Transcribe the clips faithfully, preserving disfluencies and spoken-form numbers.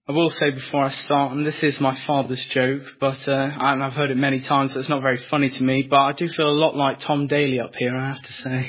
I will say before I start, and this is my father's joke, but uh, and I've heard it many times, so it's not very funny to me, but I do feel a lot like Tom Daly up here, I have to say.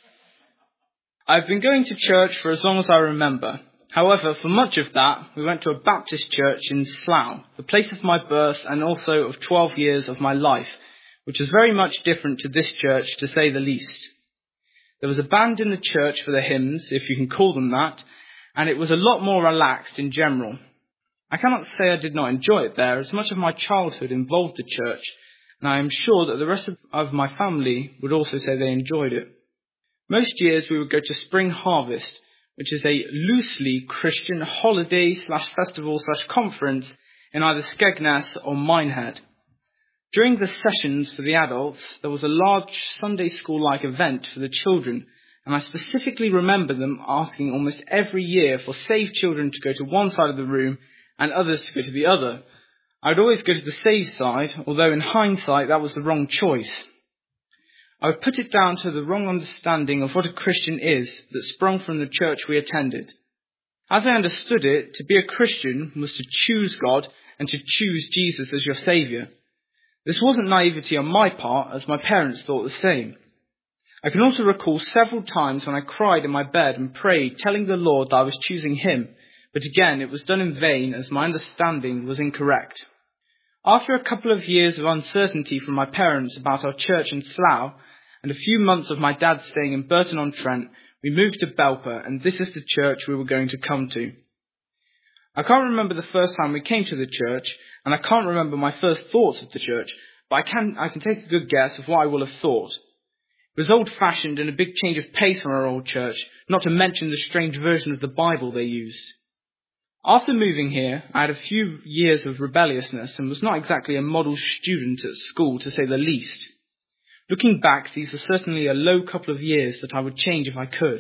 I've been going to church for as long as I remember. However, for much of that, we went to a Baptist church in Slough, the place of my birth and also of twelve years of my life, which is very much different to this church, to say the least. There was a band in the church for the hymns, if you can call them that, and it was a lot more relaxed in general. I cannot say I did not enjoy it there, as much of my childhood involved the church, and I am sure that the rest of, of my family would also say they enjoyed it. Most years we would go to Spring Harvest, which is a loosely Christian holiday slash festival slash conference in either Skegness or Minehead. During the sessions for the adults, there was a large Sunday school-like event for the children, and I specifically remember them asking almost every year for saved children to go to one side of the room and others to go to the other. I would always go to the saved side, although in hindsight that was the wrong choice. I would put it down to the wrong understanding of what a Christian is that sprung from the church we attended. As I understood it, to be a Christian was to choose God and to choose Jesus as your Saviour. This wasn't naivety on my part, as my parents thought the same. I can also recall several times when I cried in my bed and prayed, telling the Lord that I was choosing Him, but again it was done in vain as my understanding was incorrect. After a couple of years of uncertainty from my parents about our church in Slough, and a few months of my dad staying in Burton-on-Trent, we moved to Belper, and this is the church we were going to come to. I can't remember the first time we came to the church, and I can't remember my first thoughts of the church, but I can I can take a good guess of what I will have thought. It was old-fashioned and a big change of pace from our old church, not to mention the strange version of the Bible they used. After moving here, I had a few years of rebelliousness and was not exactly a model student at school, to say the least. Looking back, these were certainly a low couple of years that I would change if I could.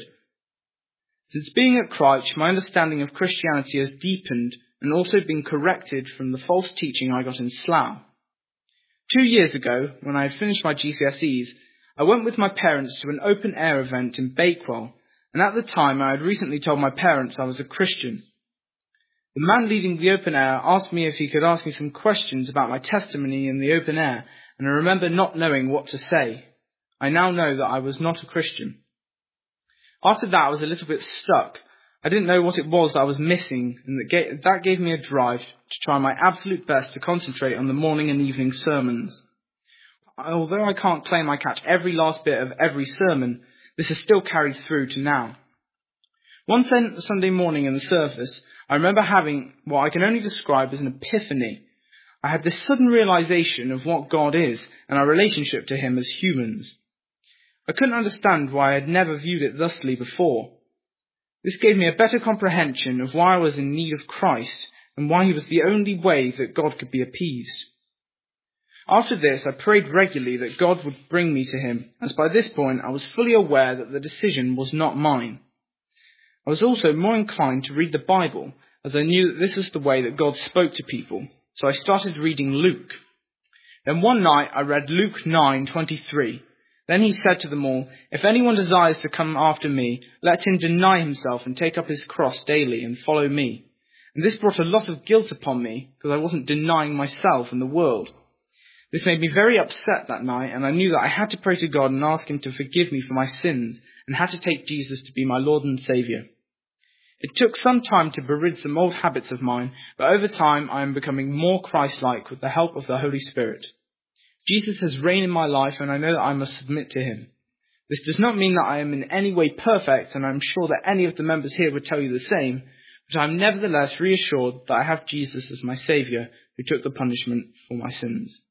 Since being at Christ, my understanding of Christianity has deepened and also been corrected from the false teaching I got in Slough. Two years ago, when I had finished my G C S Es, I went with my parents to an open-air event in Bakewell, and at the time I had recently told my parents I was a Christian. The man leading the open air asked me if he could ask me some questions about my testimony in the open air, and I remember not knowing what to say. I now know that I was not a Christian. After that, I was a little bit stuck. I didn't know what it was that I was missing, and that gave, that gave me a drive to try my absolute best to concentrate on the morning and evening sermons. Although I can't claim I catch every last bit of every sermon, this has still carried through to now. One Sunday morning in the service, I remember having what I can only describe as an epiphany. I had this sudden realization of what God is and our relationship to Him as humans. I couldn't understand why I had never viewed it thusly before. This gave me a better comprehension of why I was in need of Christ and why He was the only way that God could be appeased. After this, I prayed regularly that God would bring me to Him, as by this point I was fully aware that the decision was not mine. I was also more inclined to read the Bible, as I knew that this was the way that God spoke to people, so I started reading Luke. Then one night I read Luke nine twenty-three. Then He said to them all, "If anyone desires to come after me, let him deny himself and take up his cross daily and follow me." And this brought a lot of guilt upon me, because I wasn't denying myself and the world. This made me very upset that night, and I knew that I had to pray to God and ask Him to forgive me for my sins, and had to take Jesus to be my Lord and Saviour. It took some time to berid some old habits of mine, but over time I am becoming more Christ-like with the help of the Holy Spirit. Jesus has reigned in my life, and I know that I must submit to Him. This does not mean that I am in any way perfect, and I am sure that any of the members here would tell you the same, but I am nevertheless reassured that I have Jesus as my Saviour, who took the punishment for my sins.